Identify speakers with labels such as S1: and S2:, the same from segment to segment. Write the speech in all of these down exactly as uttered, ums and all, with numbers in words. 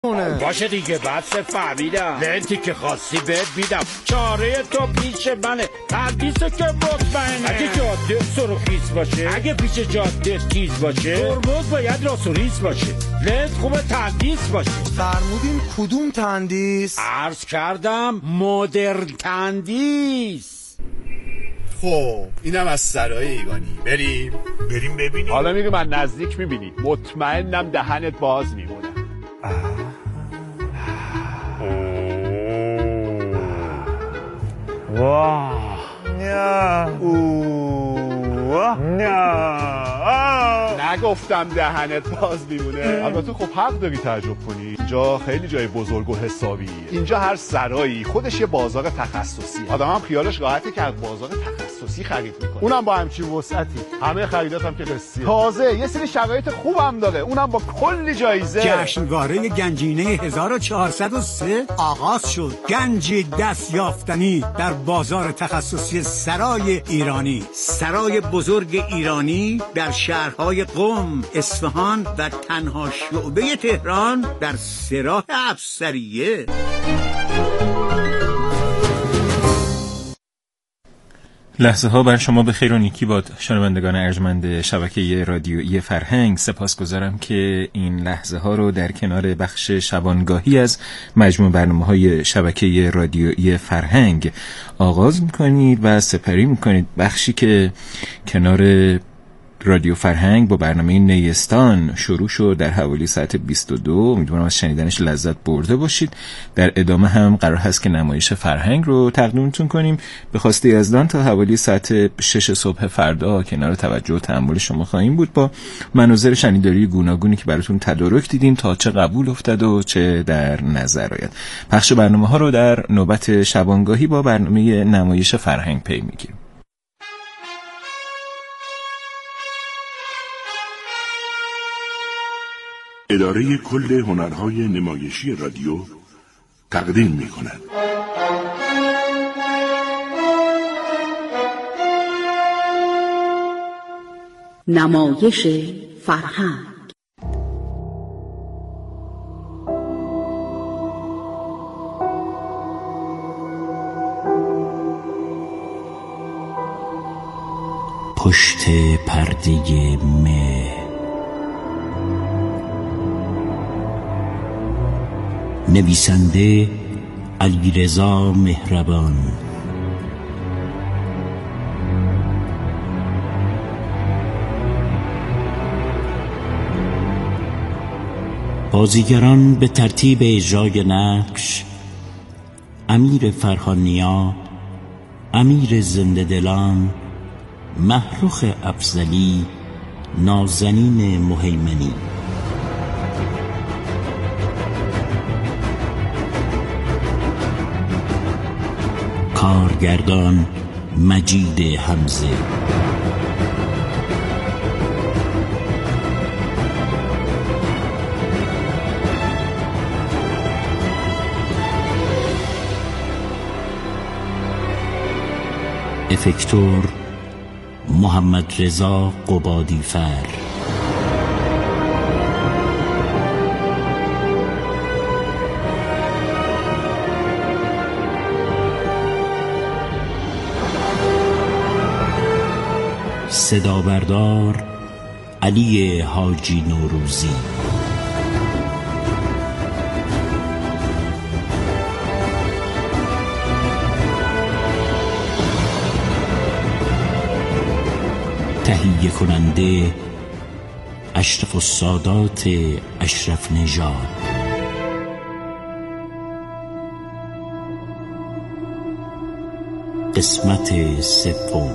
S1: باشه دیگه بس فهمیدم. لنتی که خواستی بهت میدم. چاره تو پیش منه. تندیسه که مطمئنه. اگه جاده سرخیز باشه، اگه پیش جاده تیز باشه، ترمز باید راست و ریز باشه. لنت خوبه تندیس باشه.
S2: فرمودین کدوم تندیس؟
S1: عرض کردم مدرن تندیس.
S3: خب اینم از سرای ایگانی. بریم
S4: بریم ببینیم.
S5: حالا میگه من نزدیک میبینی. مطمئنم دهنت باز میمونه.
S4: واه نه اوه نه
S5: نگفتم دهنت باز میمونه. البته خب حق داری تعجب کنی. اینجا خیلی جای بزرگ و حسابی. اینجا هر سرایی خودش یه بازار تخصصی. آدم هم خیالش راحته که از بازار تخصصی خرید میکنه. اونم با همچین وسعتی. همه خریداتم که قسطیه. تازه یه سری شرایط خوبم داره. اونم با کلی جایزه.
S6: جشنواره گنجینه هزار و چهارصد و سه آغاز شد. گنجی دست یافتنی در بازار تخصصی سرای ایرانی. سرای بزرگ ایرانی در شهرهای قم، اصفهان و تنها شعبه تهران در سراح افسریه.
S7: لحظه ها بر شما به خیر و نیکی باد شنوندگان ارجمند شبکه رادیویی فرهنگ. سپاسگزارم که این لحظه ها رو در کنار بخش شبانگاهی از مجموع برنامه های شبکه رادیویی فرهنگ آغاز میکنید و سپری میکنید بخشی که کنار رادیو فرهنگ با برنامه نیستان شروع شد در حوالی ساعت بیست و دو. امیدوارم از شنیدنش لذت برده باشید. در ادامه هم قرار هست که نمایش فرهنگ رو تقدیمتون کنیم به خواسته یزدان تا حوالی ساعت شش صبح فردا کنار توجه و تأمل شما خواهیم بود با مناظر شنیداری گوناگونی که براتون تدارک دیدیم تا چه قبول افتاد و چه در نظر آید. پخش برنامه ها رو در نوبت شبانگاهی با برنامه نمایش فرهنگ پی میگیریم.
S4: اداره کل هنرهای نمایشی رادیو تقدیم می کند.
S8: نمایش فرهنگ.
S9: پشت پرده مه نویسنده علیرضا مهربان، بازیگران به ترتیب اجرای نقش: امیر فرهانیا، امیر زنده دلان، محروخ افضلی، نازنین مهیمنی. کارگردان مجید حمزه. افکتور محمد رضا قبادی فر. صدا بردار علی حاجی نوروزی. تهیه کننده اشرف السادات اشرف نژاد. قسمت سوم.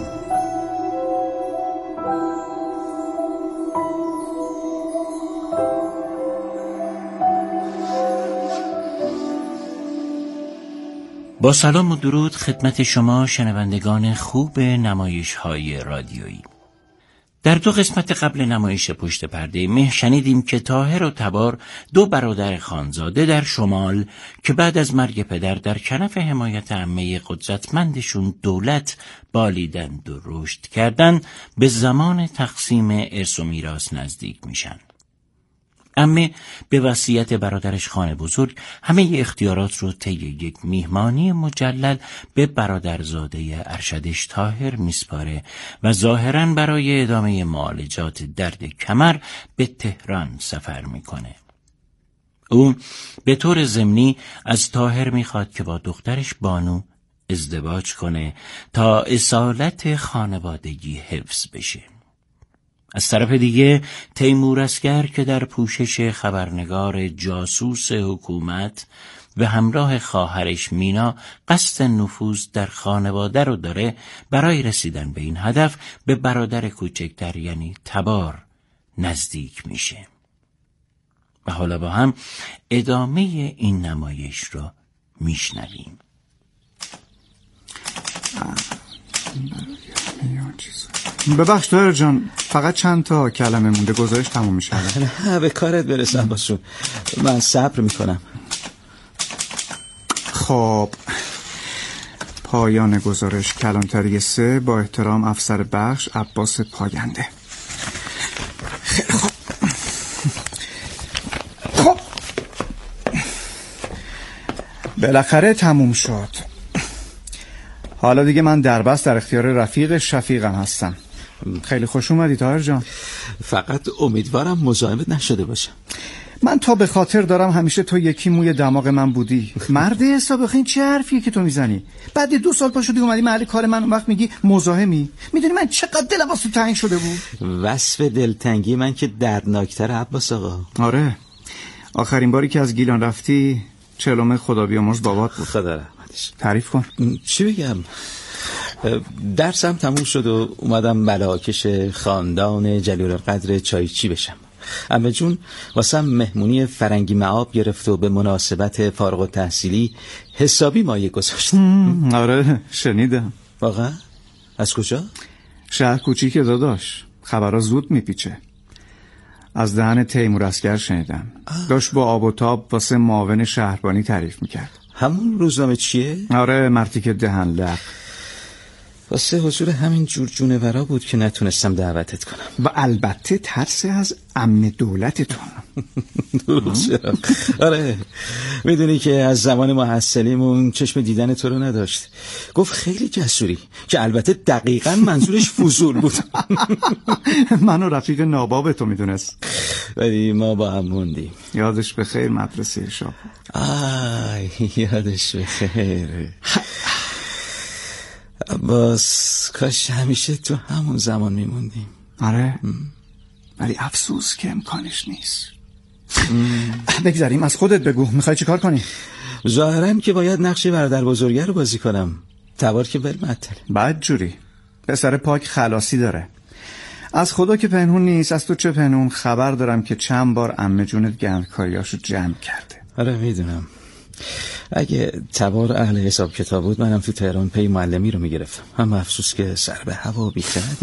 S9: با سلام و درود خدمت شما شنوندگان خوب نمایش های رادیویی. در دو قسمت قبل نمایش پشت پرده مه شنیدیم که طاهر و تبار، دو برادر خانزاده در شمال که بعد از مرگ پدر در کنف حمایت عمه قدرتمندشون دولت بالیدند و رشد کردند، به زمان تقسیم ارث و میراث نزدیک میشن. عمه به وصیت برادرش خانه بزرگ همه اختیارات رو طی یک میهمانی مجلل به برادرزاده ارشدش طاهر میسپاره و ظاهراً برای ادامه معالجات درد کمر به تهران سفر میکنه. او به طور ضمنی از طاهر میخواد که با دخترش بانو ازدواج کنه تا اصالت خانوادگی حفظ بشه. از طرف دیگه تیمور اسگر که در پوشش خبرنگار جاسوس حکومت و همراه خواهرش مینا قصد نفوذ در خانواده رو داره، برای رسیدن به این هدف به برادر کوچکتر یعنی تبار نزدیک میشه. و حالا با هم ادامه این نمایش رو میشنویم.
S2: ببخش طاهر جان، فقط چند تا کلمه مونده، گزارش تموم میشه.
S10: نه به کارت برس عباسجون، من صبر میکنم.
S2: خب پایان گزارش کلانتری سه، با احترام افسر بخش عباس پاینده. خیلی خب خب بالاخره تموم شد. حالا دیگه من دربست در اختیار رفیق شفیقم هستم. خیلی خوش اومدی طاهر جان.
S10: فقط امیدوارم مزاحمت نشده باشم.
S2: من تا به خاطر دارم همیشه تو یکی موی دماغ من بودی. مرد حساب این چه حرفیه که تو میزنی؟ بعد دو سال پا شدی اومدی محل کار من، اون وقت میگی مزاحمی. میدونی من چقدر دلم واسه تنگ شده بود؟
S10: وصف دلتنگی من که دردناکتر عباس آقا.
S2: آره، آخرین باری که از گیلان رفتی چهلم خدا بیامرز بابات بود.
S10: خدا رحمتش.
S2: تعریف کن.
S10: چی بگم؟ درسم تموم شد و اومدم ملاکش خاندان جلیل القدر چایچی بشم. عمه جون واسم مهمونی فرنگی معاب گرفت و به مناسبت فارغ التحصیلی حسابی مایه گذاشت.
S2: آره شنیدم.
S10: واقعا؟ از کجا؟
S2: شهر کوچیک داداش، خبرها زود میپیچه. از دهن تیمور اسگر شنیدم. آه. داشت با آب و تاب واسه معاون شهربانی تعریف میکرد.
S10: همون روزنامه چیه؟
S2: آره، مرتی که دهن لق.
S10: واسه حضور همین جور جونورا بود که نتونستم دعوتت کنم.
S2: و البته ترس از عمه دولتتون.
S10: آره، میدونی که از زمان محصلیمون چشم دیدن تو رو نداشت. گفت خیلی جسوری، که البته دقیقاً منظورش فضول بود.
S2: منو رفیق ناباب تو میدونست.
S10: ولی ما با هم موندیم.
S2: یادش بخیر مدرسه شاب.
S10: آی یادش بخیر. باز کاش همیشه تو همون زمان میموندیم.
S2: آره، ولی افسوس که امکانش نیست. بگذاریم، از خودت بگو میخوای چی کار کنی؟
S10: ظاهرم که باید نقش برادر بزرگه رو بازی کنم. تبار که بل معطل.
S2: بعد جوری پسر پاک خلاصی داره. از خدا که پنهون نیست، از تو چه پنهون. خبر دارم که چند بار عمه جونت گندکاریاشو جمع کرده.
S10: آره میدونم. اگه تبار اهل حساب کتاب بود منم تو تهران پی معلمی رو میگرفتم. اما افسوس که سر به هوا بیخرد.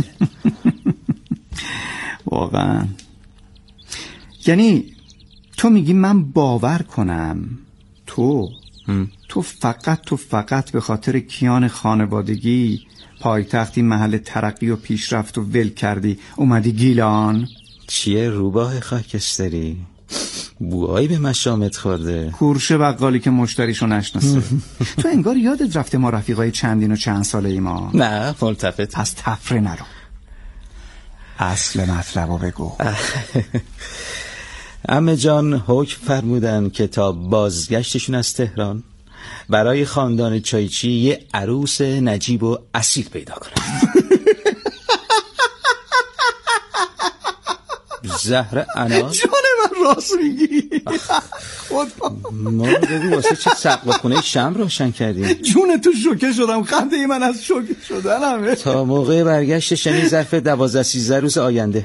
S2: واقعا. یعنی تو میگی من باور کنم تو هم. تو فقط تو فقط به خاطر کیان خانوادگی پایتختی محل ترقی و پیشرفت و ول کردی اومدی گیلان؟
S10: چیه روباه خاکستری؟ بوهایی به مشامت خورده.
S2: کورشه بقالی که مشتریشو نشناسه. تو انگار یادت رفته ما رفیقای چندین و چند ساله ای ما.
S10: نه ملتفت.
S2: پس تفره نرو، اصل مطلبو بگو.
S10: عمه جان حکم فرمودن که تا بازگشتشون از تهران برای خاندان چایچی یه عروس نجیب و اصیل پیدا کنن. زهر انار.
S2: جان من راست میگی.
S10: ما بگو واسه چه سقف خونه شمع روشن کردیم؟
S2: جون تو شوکه شدم. خنده ای من از شوکه شدنمه.
S10: تا موقع برگشتش یعنی ظرف دوازده سیزده روز آینده.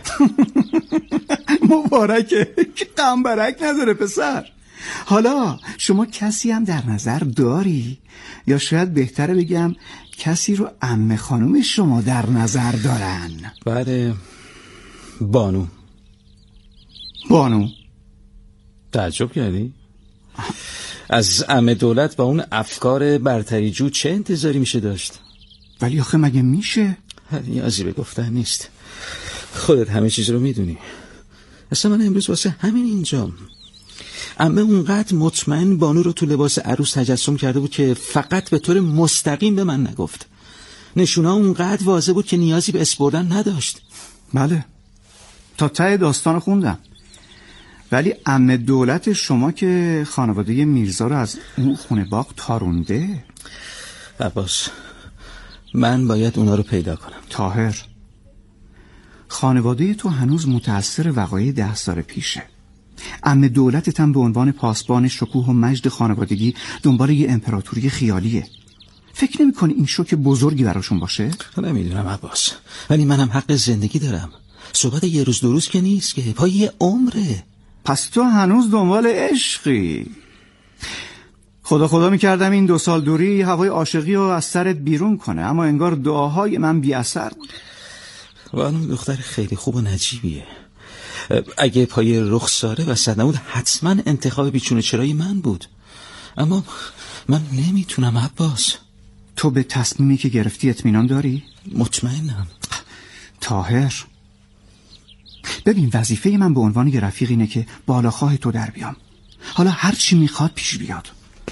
S2: مبارکه که قنبرک نداره پسر. حالا شما کسی هم در نظر داری؟ یا شاید بهتره بگم کسی رو عمه خانم شما در نظر دارن؟
S10: بله، بانو.
S2: بانو؟
S10: تعجب کردی؟ از عمه دولت با اون افکار برتری جو چه انتظاری میشه داشت؟
S2: ولی آخه مگه میشه؟
S10: نیازی به گفتن نیست، خودت همه چیز رو میدونی. اصلا من امروز واسه همین اینجام. عمه اونقدر مطمئن بانو رو تو لباس عروس تجسم کرده بود که فقط به طور مستقیم به من نگفت. نشونه اونقدر واضح بود که نیازی به اسپردن نداشت.
S2: بله، تا ته داستان خوندم. ولی عمه دولت شما که خانواده میرزا رو از اون خونه باغ تارونده.
S10: عباس، من باید اونا رو پیدا کنم.
S2: طاهر، خانواده تو هنوز متأثر وقایع ده سال پیشه. عمه دولتت هم به عنوان پاسبان شکوه و مجد خانوادگی دنبال یه امپراتوری خیالیه. فکر نمی کنی این شوک بزرگی براشون باشه؟
S10: نمیدونم عباس، ولی منم حق زندگی دارم. صحبت یه روز دو روز که نیست، که پای یه عمره.
S2: پس تو هنوز دنبال عشقی. خدا خدا میکردم این دو سال دوری هوای عاشقی رو از سرت بیرون کنه، اما انگار دعاهای من بی اثر بود.
S10: وانم دختر خیلی خوب و نجیبیه. اگه پای رخساره و صد نبود حتما انتخاب بیچونه چرایی من بود. اما من نمیتونم عباس.
S2: تو به تصمیمی که گرفتی اطمینان داری؟
S10: مطمئنم.
S2: طاهر، ببین وظیفه من به عنوان یه رفیق اینه که بالاخواه تو در بیام. حالا هر چی میخواد پیش بیاد.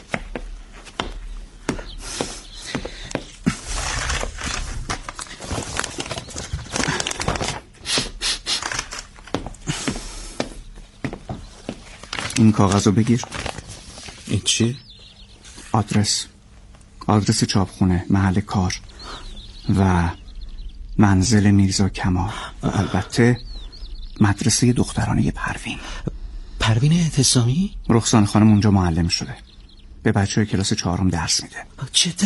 S2: این کاغذ رو بگیر.
S10: این چی؟
S2: آدرس آدرس چاپخونه، محل کار و منزل میرزا کمال و البته مدرسه دخترانه پروین.
S10: پروین اعتصامی؟
S2: رخسان خانم اونجا معلم شده، به بچه کلاس چهارم درس میده.
S10: چطور؟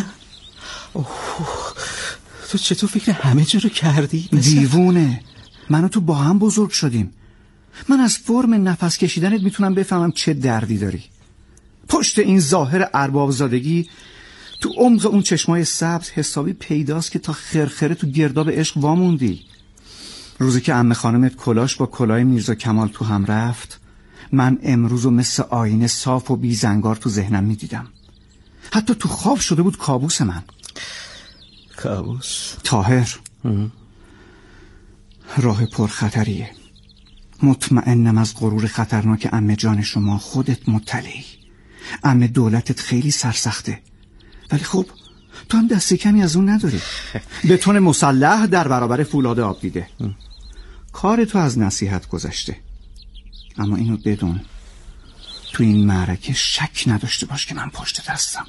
S10: تو چطور فکر همه جا رو کردی؟
S2: دیوونه، من و تو با هم بزرگ شدیم. من از فرم نفس کشیدنت میتونم بفهمم چه دردی داری. پشت این ظاهر ارباب زادگی تو عمق اون چشمای سبز حسابی پیداست که تا خرخره تو گرداب عشق واموندی. روزی که عمه خانمت کلاش با کلاه میرزا کمال تو هم رفت، من امروزو مثل آینه صاف و بی زنگار تو ذهنم میدیدم. حتی تو خواب شده بود کابوس من.
S10: کابوس؟
S2: طاهر، راه پرخطریه. مطمئنم از غرور خطرناک عمه جان شما خودت مطلعی. عمه دولتت خیلی سرسخته، ولی خب تو هم دست کمی از اون نداری. به تون مسلح در برابر فولاد آب دیده. کار تو از نصیحت گذشته، اما اینو بدون، تو این معرکه شک نداشته باش که من پشت دستم.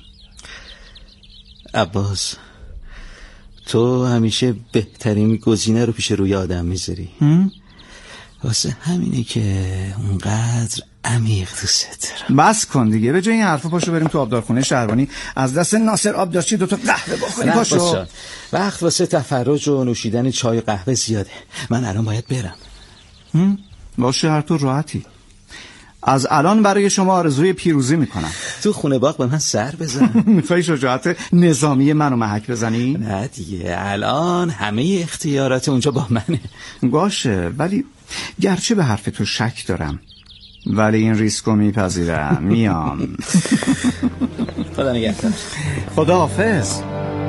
S10: عباس، تو همیشه بهترین گزینه رو پیش روی آدم میذاری. واسه همینه که اونقدر عمیق دوست دارم.
S2: بس کن دیگه، به جای این حرفا پاشو بریم تو آبدارخونه شهربانی از دست ناصر آبدارچی دوتا قهوه بخوریم. پاشو.
S10: وقت واسه تفرج و نوشیدن چای و قهوه زیاده. من الان باید برم.
S2: باشه، هر تو راحتی. از الان برای شما آرزوی پیروزی میکنم.
S10: تو خونه باغ به من سر بزن.
S2: میخوای شجاعت نظامی منو محک بزنی؟
S10: نه دیگه، الان همه اختیارات اونجا با منه.
S2: باشه، ولی گرچه به حرف تو شک دارم، ولی این ریسکو میپذیرم. میام.
S10: خدا نگهدار.
S2: خدا حافظ.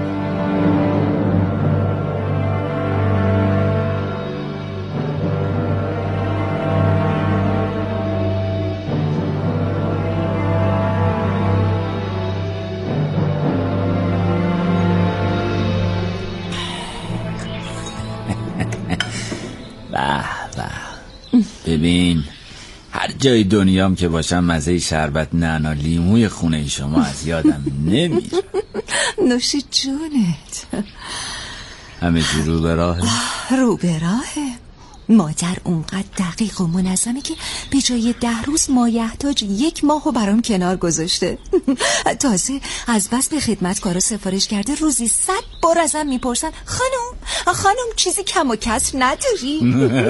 S11: ببین، هر جای دنیام که باشم مزه شربت نعنا لیموی خونه شما از یادم نمیره.
S12: نوشی جونت.
S11: همه جو رو به راهه.
S12: رو به راهه. مادر اونقدر دقیق و منظمه که به جای ده روز مایحتاج یک ماهو برام کنار گذاشته. تازه از بس به خدمتکارا سفارش کرده روزی صد بار ازم میپرسن خانم خانم چیزی کم و کسر نداری؟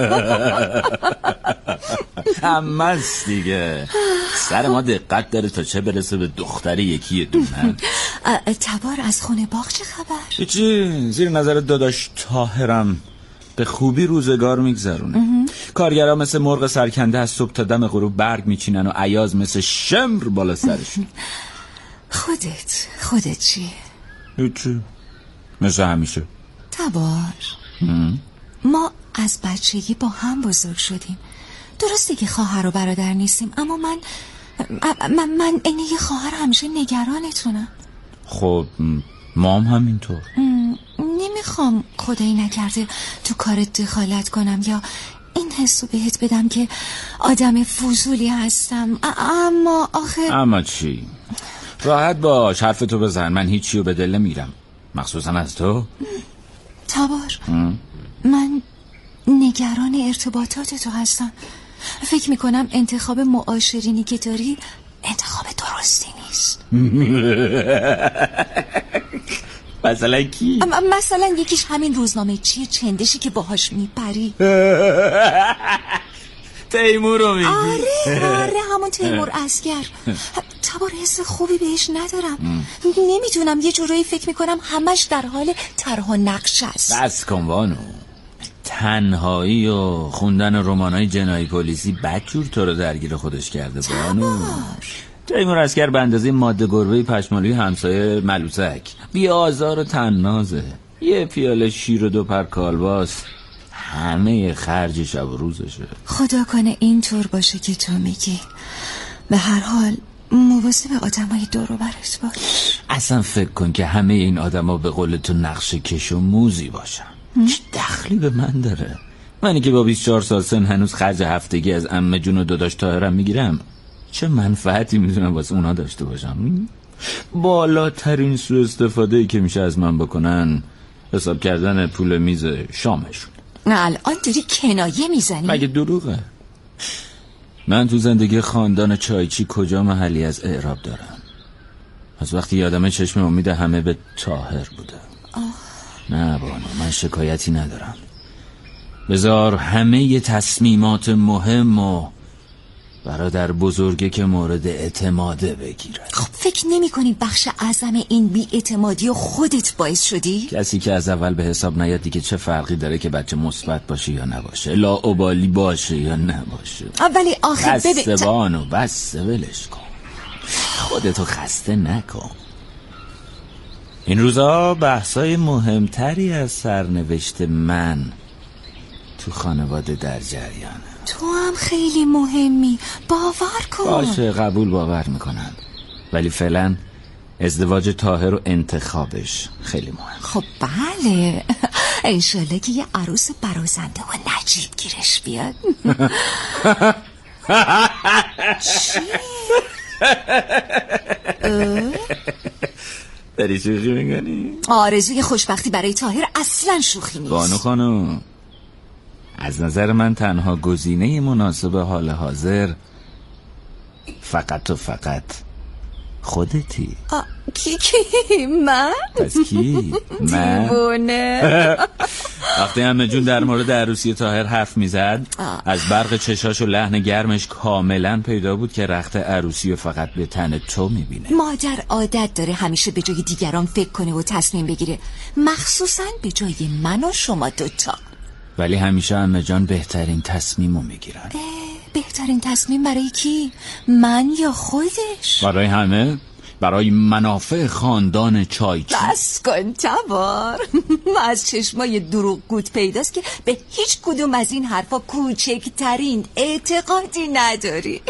S11: همست دیگه. سر ما دقت داره تا چه برسه به دختر یکی دونه.
S12: تبار از خونه باغ چه خبر؟
S11: چی؟ زیر نظر داداش طاهرم به خوبی روزگار میگذرونه. کارگرها مثل مرغ سرکنده از صبح تا دم غروب برگ میچینن و عیاز مثل شمر بالا سرشون.
S12: خودت خودت چی؟
S11: هیچی، مثل همیشه.
S12: تبار، ما از بچگی با هم بزرگ شدیم. درسته که خواهر و برادر نیستیم، اما من من من اینه یه خواهر همیشه نگرانتونم.
S11: خب مام همینطور.
S12: نمیخوام خدایی نکرده تو کارت دخالت کنم یا این حسو بهت بدم که آدم فضولی هستم، اما آخه
S11: اما چی؟ راحت باش، حرفتو بزن، من هیچیو به دل نمیرم، مخصوصا از تو.
S12: تبار من نگران ارتباطات تو هستم. فکر میکنم انتخاب معاشرینی که داری انتخاب درستی نیست.
S11: مثلا کی؟
S12: مثلا یکیش همین روزنامه چیه چندشی که باهاش میپری.
S11: تیمور رو میگی؟
S12: آره آره همون تیمور اسگر. تبار حس خوبی بهش ندارم. نمیدونم یه جورایی فکر میکنم همش در حال طرح و نقش است.
S11: بس کن بانو، تنهایی و خوندن رمانای جنایی پلیسی بدجور تو رو درگیر خودش کرده بانو. تیمور اسگر به اندازه ماده گربه پشمالوی همسایه ملوسک بی آزار و تنازه. یه پیاله شیر و دو پر کالباس همه خرج شب و روزشه.
S12: خدا کنه اینطور باشه که تو میگی. به هر حال مواظب آدمای دور و برت باش.
S11: اصلا فکر کن که همه این آدما به قول تو نقش کش و موزی باشن. چه دخلی به من داره؟ منی که با بیست و چهار سال سن هنوز خرج هفتگی از عمه جون و داداش طاهرم میگیرم، چه منفعتی میتونم واسه اونا داشته باشم؟ بالاترین سوء استفاده‌ای که میشه از من بکنن حساب کردن پول میز شامشون.
S12: نه الان داری کنایه میزنی؟
S11: مگه دروغه؟ من تو زندگی خاندان چایچی کجا محلی از اعراب دارم؟ از وقتی یادمه چشم امید همه به طاهر بوده. آه. نه بانو، من شکایتی ندارم. بذار همه ی تصمیمات مهم و برادر بزرگه که مورد اعتماده بگیره.
S12: خب فکر نمی کنی بخش اعظم این بی اعتمادی و خودت باعث شدی؟
S11: کسی که از اول به حساب نیاد دیگه چه فرقی داره که بچه مثبت باشه یا نباشه، لاابالی باشه یا نباشه.
S12: ولی آخر ببین
S11: بسته بانو، بسته، ولش کن، خودتو خسته نکن. این روزا بحثای مهمتری از سرنوشت من تو خانواده در جریانه.
S12: تو هم خیلی مهمی، باور کن.
S11: باشه قبول، باور میکنم، ولی فعلا ازدواج طاهر و انتخابش خیلی مهم.
S12: خب بله، انشالله که یه عروس برازنده و نجیب گیرش بیاد. چی؟
S11: داری شوخی میکنی؟
S12: آرزوی خوشبختی برای طاهر اصلا شوخی نیست.
S11: بانو خانم، از نظر من تنها گزینه مناسب حال حاضر فقط و فقط خودتی.
S12: کی کی؟ من؟
S11: پس کی؟ من؟
S12: دیوونه.
S11: وقتی همه جون در مورد عروسی طاهر حرف میزد، از برق چشاش و لحن گرمش کاملا پیدا بود که رخت عروسی رو فقط به تن تو میبینه.
S12: مادر عادت داره همیشه به جای دیگران فکر کنه و تصمیم بگیره، مخصوصا به جای من و شما دوتا.
S11: ولی همیشه عمه جان بهترین تصمیمو میگیرن.
S12: بهترین تصمیم برای کی؟ من یا خودش؟
S11: برای همه، برای منافع خاندان چایچی.
S12: بس کن تبار. از چشمای دروغ گوت پیداست که به هیچ کدوم از این حرفا کوچکترین اعتقادی نداری.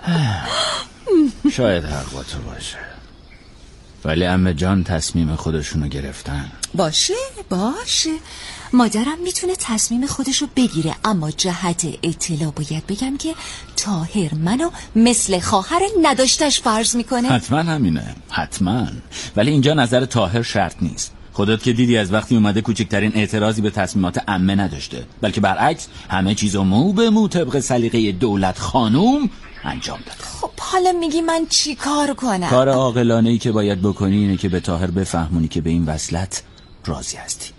S11: شاید حق با تو باشه، ولی عمه جان تصمیم خودشونو گرفتن.
S12: باشه باشه، مادرم میتونه تصمیم خودشو بگیره، اما جهت اطلاع باید بگم که طاهر منو مثل خواهر نداشتش فرض میکنه.
S11: حتما همینه، حتما. ولی اینجا نظر طاهر شرط نیست. خودت که دیدی از وقتی اومده کوچکترین اعتراضی به تصمیمات عمه نداشته، بلکه برعکس همه چیزو مو به مو طبق سلیقه دولت خانوم انجام داده.
S12: خب حالا میگی من چی کار کنم؟
S11: کار عاقلانه‌ای که باید بکنی اینه که به طاهر بفهمونی که به این وصلت راضی هستی.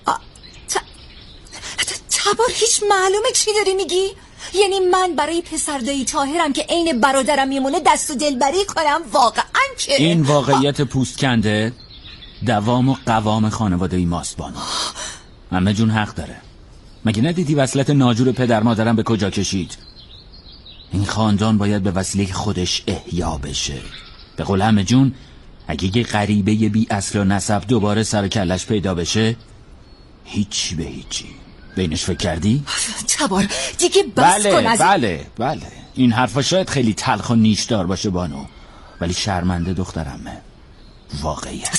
S12: تبار هیچ معلومه چی داری میگی؟ یعنی من برای پسردایی طاهرم که عین برادرم میمونه دست و دلبری کنم؟ واقعا که
S11: این واقعیت پوست کنده دوام و قوام خانواده ماست بانو. عمه جون حق داره. مگه ندیدی وصلت ناجور پدر مادرم به کجا کشید؟ این خاندان باید به وسیله خودش احیا بشه. به قول عمه جون، اگه یه غریبه بی اصل و نسب دوباره سر کلش پیدا بشه، هیچی به هیچی. بینش فکر کردی؟
S12: تبار دیگه بس
S11: بله
S12: کن از
S11: بله بله این حرفا شاید خیلی تلخ و نیشدار باشه بانو، ولی شرمنده دخترمه. واقعیت.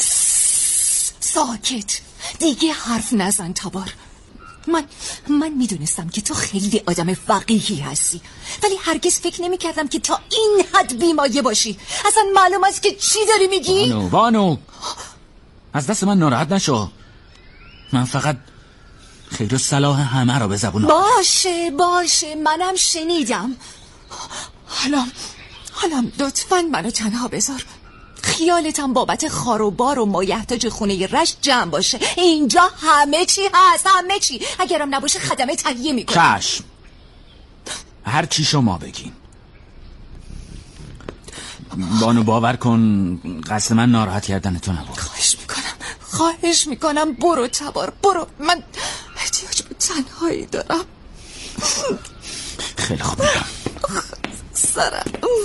S12: ساکت، دیگه حرف نزن تبار. من من میدونستم که تو خیلی آدم فقیهی هستی، ولی هرگز فکر نمی کردم که تا این حد بیمایه باشی. اصلا معلوم است که چی داری میگی؟
S11: بانو بانو از دست من ناراحت نشو، من فقط خیر و صلاح همه را به زبون آورم.
S12: باشه باشه منم شنیدم. حالا حالا لطفاً منو تنها بذار. خیالتم بابت خار و بار و مایحتاج خونه رشت جمع باشه. اینجا همه چی هست، همه چی. اگرم نباشه خدمه تهیه میکنم.
S11: چشم، هر چی شما بگین. بانو باور کن قصد من ناراحت کردن تو نبود.
S12: خواهش میکنم خواهش میکنم برو تبار برو، من احتیاج به تنهایی دارم.
S11: خیلی خوب میرم.
S12: سرم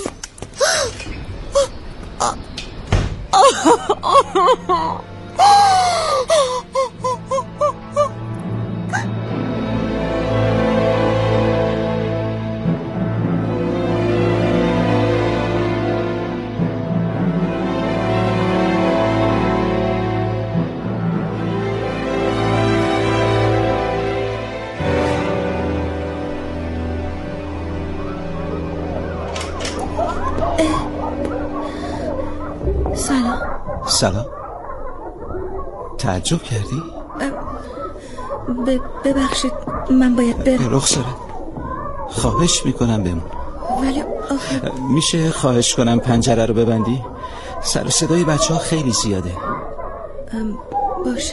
S13: سلام.
S2: سلام. تعجب کردی؟
S13: ب... ببخشید من باید برم.
S2: رخصاره خواهش میکنم بمون.
S13: ولی آخه
S2: میشه خواهش کنم پنجره رو ببندی؟ سر و صدای بچه ها خیلی زیاده.
S13: ام... باشه.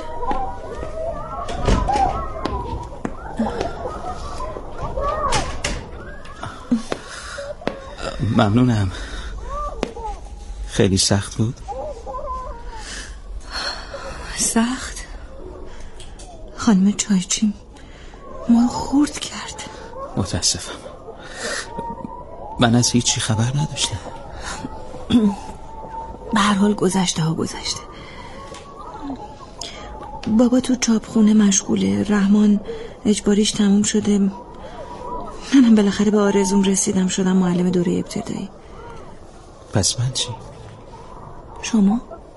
S2: ممنونم. خیلی سخت بود؟
S13: سخت؟ خانم چایچی ما خورد کرد.
S2: متاسفم، من از هیچی خبر نداشتم.
S13: به هر حال گذشته ها گذشته. بابا تو چاپخونه مشغوله، رحمان اجباریش تموم شده، منم بالاخره به آرزوم رسیدم، شدم معلم دوره ابتدایی.
S2: پس من چی؟
S13: شما؟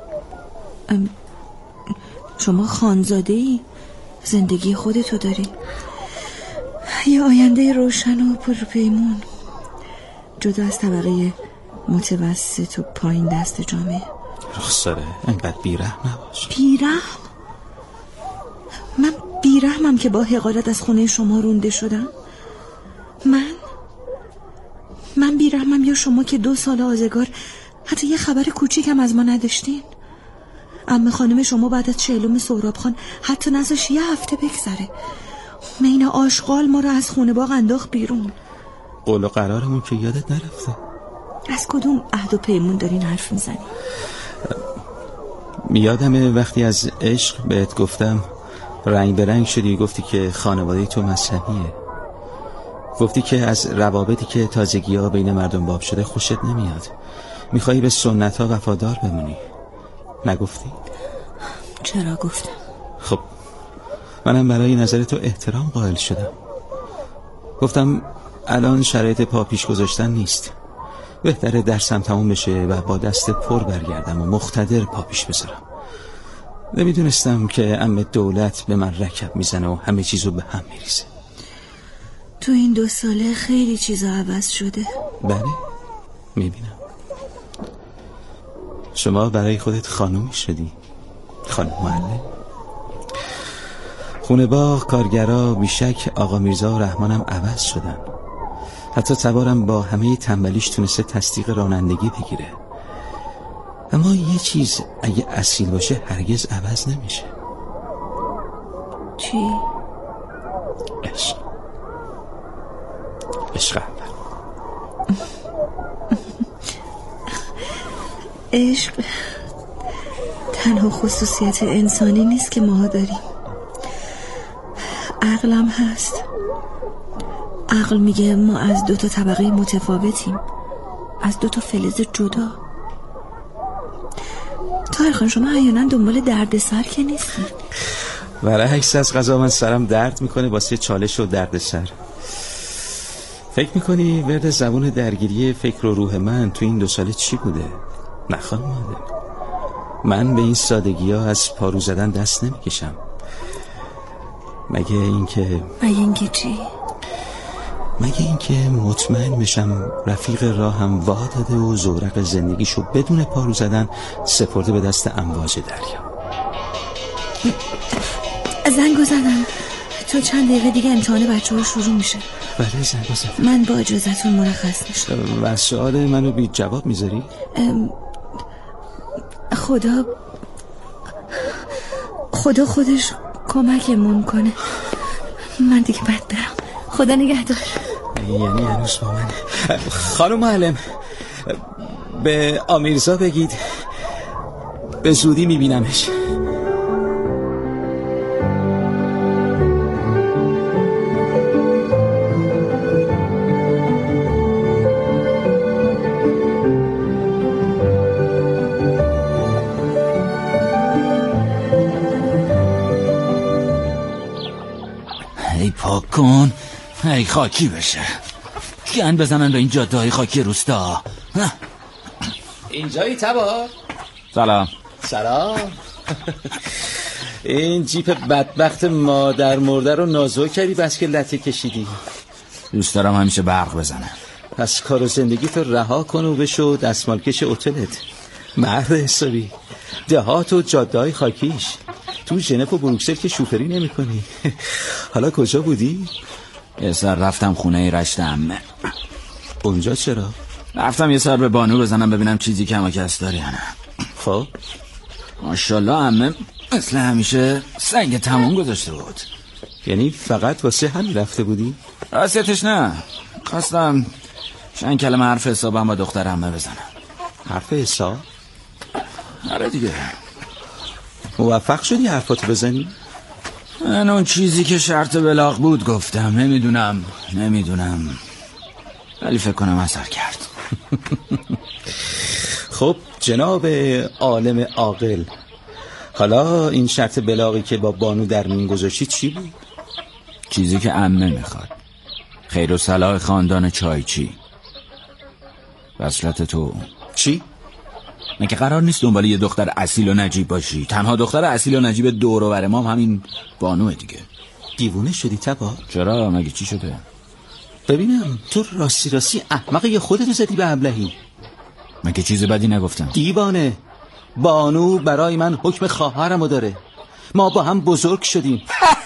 S13: شما خانزاده ای، زندگی خودتو داری، یه آینده روشن و پرپیمون، جدا از طبقه متوسط و پایین دست جامعه.
S2: رخصاره انقدر بیرحم نباش.
S13: بیرحم؟ من بیرحمم که با حقارت از خونه شما رونده شدم؟ من؟ من بیرحمم یا شما که دو سال آزگار حتی یه خبر کوچیکم از ما نداشتین؟ عمه خانم شما بعد از چهلم سهراب خان حتی نذاش یه هفته بگذره، مین آشغال ما رو از خونه باغ انداخت بیرون.
S2: قول و قرارمون که یادت نرفته.
S13: از کدوم عهد و پیمون دارین حرف میزنی؟
S2: یادمه وقتی از عشق بهت گفتم رنگ به رنگ شدی، گفتی که خانواده تو مذهبیه، گفتی که از روابطی که تازگی ها بین مردم باب شده خوشت نمیاد، میخوایی به سنت ها وفادار بمونی. نگفتی؟
S13: چرا گفتم؟
S2: خب منم برای نظر تو احترام قائل شدم. گفتم الان شرایط پا پیش گذاشتن نیست، بهتره درسم تموم بشه و با دست پر برگردم و مقتدر پا پیش بذارم. نمیدونستم که عمه دولت به من رکب میزنه و همه چیزو به هم میریزه.
S13: تو این دو ساله خیلی چیزا عوض شده.
S2: بله میبینم. شما برای خودت خانومی شدی، خانم معلم. خونه باغ، کارگرا، بیشک آقا میرزا و رحمانم عوض شدن. حتی تبارم با همه تنبلیش تونسته تصدیق رانندگی بگیره. اما یه چیز اگه اصیل باشه هرگز عوض نمیشه.
S13: چی؟
S2: عشق. عشق اول.
S13: عشق تنها خصوصیت انسانی نیست که ما داریم، عقلم هست. عقل میگه ما از دو تا طبقه متفاوتیم، از دو تا فلز جدا. طاهر خان شما احیانا دنبال درد سر که نیستی؟
S10: برعکس از قضا من سرم درد میکنه واسه چالش و درد سر. فکر میکنی ورد زبون درگیری فکر و روح من تو این دو ساله چی بوده؟ نخواه ماده، من به این سادگی ها از پارو زدن دست نمیکشم. مگه اینکه
S13: مگه اینکه چی؟
S10: مگه اینکه مطمئن بشم رفیق راهم وا داده و زورق زندگیشو بدون پارو زدن سپرده به دست امواج دریا.
S13: زنگو زدم. تو چند دقیقه دیگه امتحان بچه ها شروع میشه.
S10: بله زنگو زدم.
S13: من با اجازتون مرخص میشم.
S10: و سؤال منو بی جواب میذاری؟
S13: خدا خدا خودش کمکمون کنه. من دیگه باید برم. خدا نگهدار.
S10: یعنی هنوز با من؟ خانم معلم به آمیرزا بگید به زودی میبینمش.
S11: ای پاک کن، ای خاکی بشه، گند بزنن به این جاده های خاکی روستا.
S10: اینجایی تبار؟
S11: سلام.
S10: سلام. این جیپ بدبخت مادر مرده رو نازو کردی بس که لطه کشیدی.
S11: دوست دارم همیشه برق بزنه.
S10: پس کار و زندگی تو رها کن و بشو دستمالکش اوتلت. مرد حسابی دهات و جاده های خاکیش. تو ژنو و بروکسل که شوفری نمی کنی. حالا کجا بودی؟
S11: یه سر رفتم خونه رشت عمه.
S10: اونجا چرا؟
S11: رفتم یه سر به بانو بزنم ببینم چیزی کم و کس داری یا نه.
S10: خب
S11: ماشاءالله عمه مثل همیشه سنگ تموم گذاشته بود.
S10: یعنی فقط واسه همین رفته بودی؟
S11: راستش نه، خواستم چند کلمه حرف حسابم با دختر عمه بزنم.
S10: حرف حساب؟
S11: آره دیگه.
S10: موفق شدی حرفاتو بزنی؟
S11: من اون چیزی که شرط بلاغ بود گفتم. نمیدونم نمیدونم ولی فکر کنم اثر کرد.
S10: خب جناب عالم عاقل، حالا این شرط بلاغی که با بانو در میون گذاشتی چی بود؟
S11: چیزی که عمه میخواد، خیر و صلاح خاندان چایچی. وصلت تو
S10: چی؟
S11: مگه قرار نیست دنبال یه دختر اصیل و نجیب باشی؟ تنها دختر اصیل و نجیب دور و بر ما همین بانوه دیگه.
S10: دیوونه شدی تبا؟
S11: چرا؟ مگه چی شده؟
S10: ببینم تو راستی راستی احمقی یا خودتو زدی به ابلهی؟
S11: مگه چیز بدی نگفتم؟
S10: دیوانه، بانو برای من حکم خواهرمو داره. ما با هم بزرگ شدیم.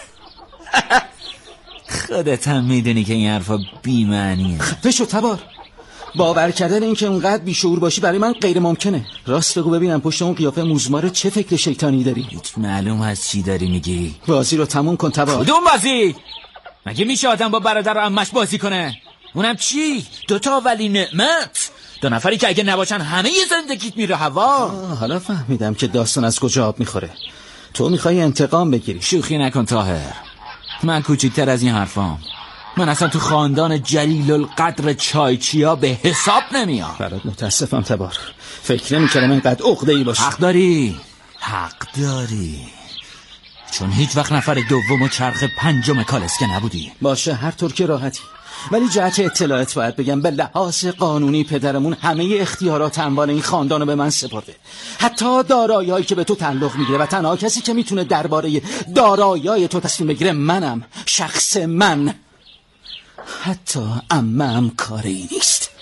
S11: خودت هم میدونی که این حرفا بی‌معنیه.
S10: خفه شو تبار. باور کردن این که اونقدر بیشعور باشی برای من غیر ممکنه. راست بگو ببینم پشت اون قیافه موزماره چه فکر شیطانی داری؟
S11: هیچ معلوم هست چی داری میگی.
S10: بازی رو تموم کن تبار.
S11: کدوم بازی؟ مگه میشه آدم با برادر و عمش بازی کنه؟ اونم چی؟ دوتا ولی نعمت، دو نفری که اگه نباشن همه ی زندگیت میره هوا.
S10: حالا فهمیدم که داستان از کجا آب میخوره. تو میخوای انتقام بگیری.
S11: شوخی نکن طاهر، من کوچیکتر از این حرفام. من اصلا تو خاندان جلیل القدر چایچیا به حساب نمیام.
S10: برات متاسفم تبار، فکر نمی‌کردم اینقدر عقده‌ای باشی.
S11: حق داری، حق داری، چون هیچ وقت نفر دوم و چرخ پنجم کالسکه نبودی.
S10: باشه هر طور که راحتی، ولی جهت اطلاعات باید بگم به لحاظ قانونی پدرمون همه اختیارات اموال این خاندانو به من سپرده، حتی دارایی‌هایی که به تو تعلق میگیره، و تنها کسی که میتونه درباره دارایی‌های تو تصمیم بگیره منم، شخص من. حتی عمم کاری نیست.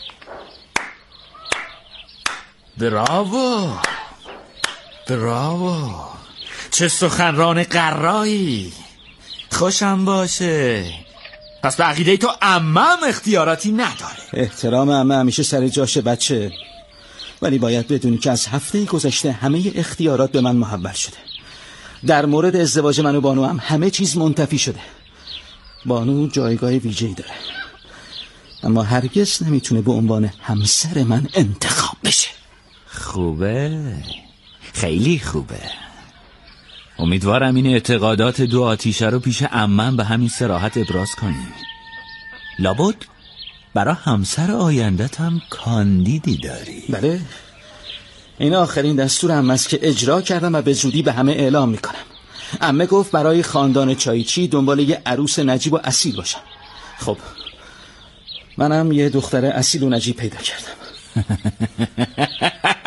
S11: براوو براوو، چه سخنران قرایی. خوشم باشه. پس به عقیده تو عمم اختیاراتی نداره.
S10: احترام عمه همیشه سر جاشه بچه، ولی باید بدونی که از هفته گذشته همه اختیارات به من محول شده. در مورد ازدواج من و بانو هم همه چیز منتفی شده. بانو جایگاه ویژه‌ای داره، اما هرگز نمیتونه به عنوان همسر من انتخاب بشه.
S11: خوبه، خیلی خوبه. امیدوارم این اعتقادات دو آتیشه رو پیش عمم به همین صراحت ابراز کنی. لابد برای همسر آیندت هم کاندیدی داری.
S10: بله، این آخرین دستور عمه است که اجرا کردم و به زودی به همه اعلام میکنم. عمه گفت برای خاندان چایچی دنبال یه عروس نجیب و اصیل باشم. خب منم یه دختر اصیل و نجیب پیدا کردم.